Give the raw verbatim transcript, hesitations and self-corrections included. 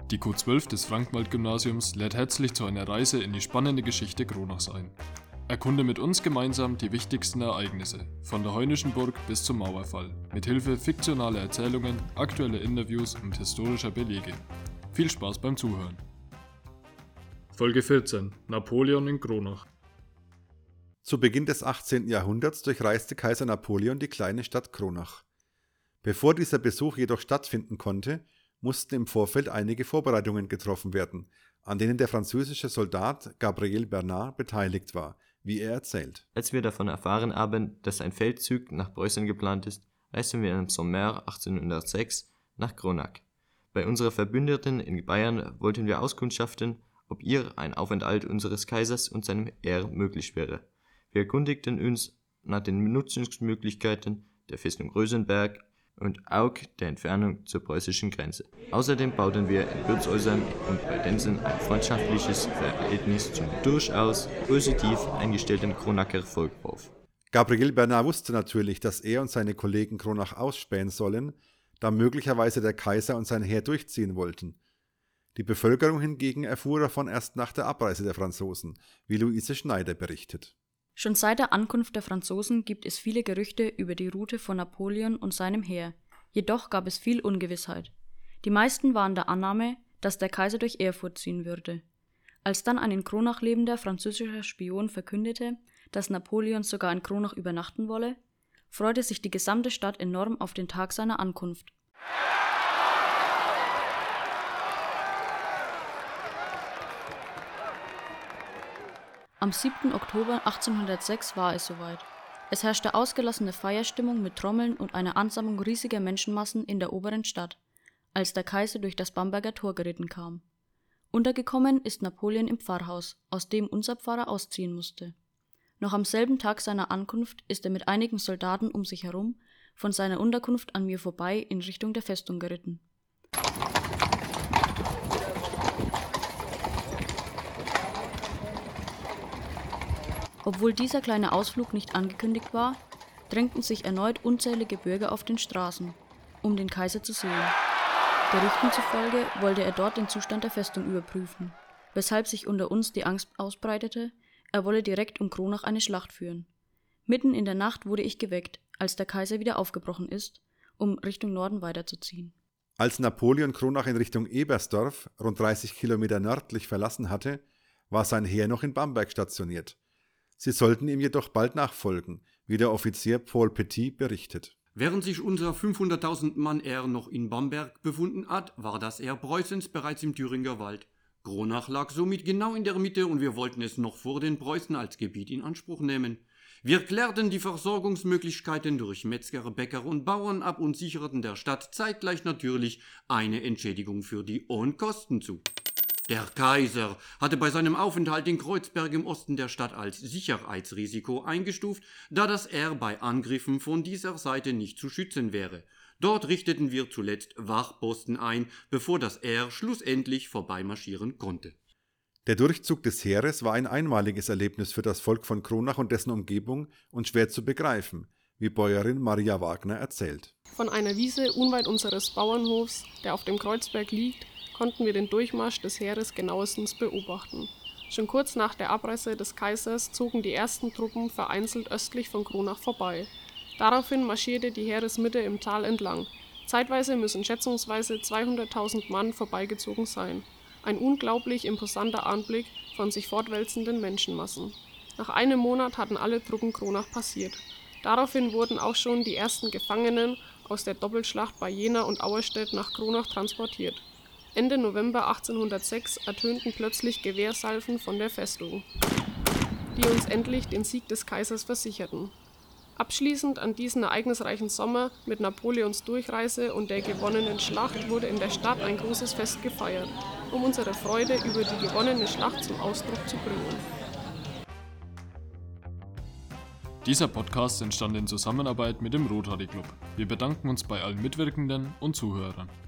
Die Q zwölf des Frankenwald-Gymnasiums lädt herzlich zu einer Reise in die spannende Geschichte Kronachs ein. Erkunde mit uns gemeinsam die wichtigsten Ereignisse, von der Heunischen Burg bis zum Mauerfall, mit Hilfe fiktionaler Erzählungen, aktueller Interviews und historischer Belege. Viel Spaß beim Zuhören. Folge vierzehn: Napoleon in Kronach. Zu Beginn des achtzehnten. Jahrhunderts durchreiste Kaiser Napoleon die kleine Stadt Kronach. Bevor dieser Besuch jedoch stattfinden konnte, mussten im Vorfeld einige Vorbereitungen getroffen werden, an denen der französische Soldat Gabriel Bernard beteiligt war, wie er erzählt. Als wir davon erfahren haben, dass ein Feldzug nach Preußen geplant ist, reisten wir im Sommer achtzehnhundertsechs nach Kronach. Bei unseren Verbündeten in Bayern wollten wir auskundschaften, ob ihr ein Aufenthalt unseres Kaisers und seinem Heer möglich wäre. Wir erkundigten uns nach den Nutzungsmöglichkeiten der Festung Rosenberg und auch der Entfernung zur preußischen Grenze. Außerdem bauten wir in Bürzelhäusern und bei Densen ein freundschaftliches Verhältnis zum durchaus positiv eingestellten Kronacher Volk auf. Gabriel Bernard wusste natürlich, dass er und seine Kollegen Kronach ausspähen sollen, da möglicherweise der Kaiser und sein Heer durchziehen wollten. Die Bevölkerung hingegen erfuhr davon erst nach der Abreise der Franzosen, wie Luise Schneider berichtet. Schon seit der Ankunft der Franzosen gibt es viele Gerüchte über die Route von Napoleon und seinem Heer, jedoch gab es viel Ungewissheit. Die meisten waren der Annahme, dass der Kaiser durch Erfurt ziehen würde. Als dann ein in Kronach lebender französischer Spion verkündete, dass Napoleon sogar in Kronach übernachten wolle, freute sich die gesamte Stadt enorm auf den Tag seiner Ankunft. Am siebten Oktober achtzehnhundertsechs war es soweit. Es herrschte ausgelassene Feierstimmung mit Trommeln und einer Ansammlung riesiger Menschenmassen in der oberen Stadt, als der Kaiser durch das Bamberger Tor geritten kam. Untergekommen ist Napoleon im Pfarrhaus, aus dem unser Pfarrer ausziehen musste. Noch am selben Tag seiner Ankunft ist er mit einigen Soldaten um sich herum von seiner Unterkunft an mir vorbei in Richtung der Festung geritten. Obwohl dieser kleine Ausflug nicht angekündigt war, drängten sich erneut unzählige Bürger auf den Straßen, um den Kaiser zu sehen. Gerüchten zufolge wollte er dort den Zustand der Festung überprüfen, weshalb sich unter uns die Angst ausbreitete, er wolle direkt um Kronach eine Schlacht führen. Mitten in der Nacht wurde ich geweckt, als der Kaiser wieder aufgebrochen ist, um Richtung Norden weiterzuziehen. Als Napoleon Kronach in Richtung Ebersdorf, rund dreißig Kilometer nördlich, verlassen hatte, war sein Heer noch in Bamberg stationiert. Sie sollten ihm jedoch bald nachfolgen, wie der Offizier Paul Petit berichtet. Während sich unser fünfhunderttausend Mann Heer noch in Bamberg befunden hat, war das Heer Preußens bereits im Thüringer Wald. Kronach lag somit genau in der Mitte und wir wollten es noch vor den Preußen als Gebiet in Anspruch nehmen. Wir klärten die Versorgungsmöglichkeiten durch Metzger, Bäcker und Bauern ab und sicherten der Stadt zeitgleich natürlich eine Entschädigung für die hohen Kosten zu. Der Kaiser hatte bei seinem Aufenthalt in Kreuzberg im Osten der Stadt als Sicherheitsrisiko eingestuft, da das Heer bei Angriffen von dieser Seite nicht zu schützen wäre. Dort richteten wir zuletzt Wachposten ein, bevor das Heer schlussendlich vorbeimarschieren konnte. Der Durchzug des Heeres war ein einmaliges Erlebnis für das Volk von Kronach und dessen Umgebung und schwer zu begreifen, wie Bäuerin Maria Wagner erzählt. Von einer Wiese unweit unseres Bauernhofs, der auf dem Kreuzberg liegt, konnten wir den Durchmarsch des Heeres genauestens beobachten. Schon kurz nach der Abreise des Kaisers zogen die ersten Truppen vereinzelt östlich von Kronach vorbei. Daraufhin marschierte die Heeresmitte im Tal entlang. Zeitweise müssen schätzungsweise zweihunderttausend Mann vorbeigezogen sein. Ein unglaublich imposanter Anblick von sich fortwälzenden Menschenmassen. Nach einem Monat hatten alle Truppen Kronach passiert. Daraufhin wurden auch schon die ersten Gefangenen aus der Doppelschlacht bei Jena und Auerstedt nach Kronach transportiert. Ende November achtzehnhundertsechs ertönten plötzlich Gewehrsalven von der Festung, die uns endlich den Sieg des Kaisers versicherten. Abschließend an diesen ereignisreichen Sommer mit Napoleons Durchreise und der gewonnenen Schlacht wurde in der Stadt ein großes Fest gefeiert, um unsere Freude über die gewonnene Schlacht zum Ausdruck zu bringen. Dieser Podcast entstand in Zusammenarbeit mit dem Rotary Club. Wir bedanken uns bei allen Mitwirkenden und Zuhörern.